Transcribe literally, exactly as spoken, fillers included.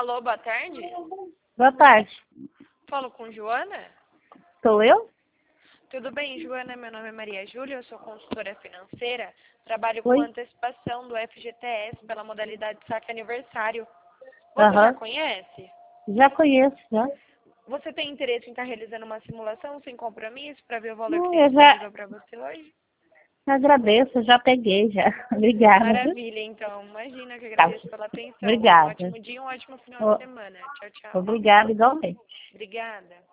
Alô, boa tarde. Boa tarde. Falo com Joana? Sou eu? Tudo bem, Joana? Meu nome é Maria Júlia, eu sou consultora financeira. Trabalho Oi. com antecipação do F G T S pela modalidade saque aniversário. Você Aham. já conhece? Já conheço, já. Você tem interesse em estar realizando uma simulação sem compromisso para ver o valor que Não, tem eu já disponível para você hoje? agradeço, já peguei, já. Obrigada. Maravilha, então. Imagina que Tá. agradeço pela atenção. Um Obrigada. ótimo dia, um ótimo final de semana. Tchau, tchau. Obrigada igualmente. Obrigada.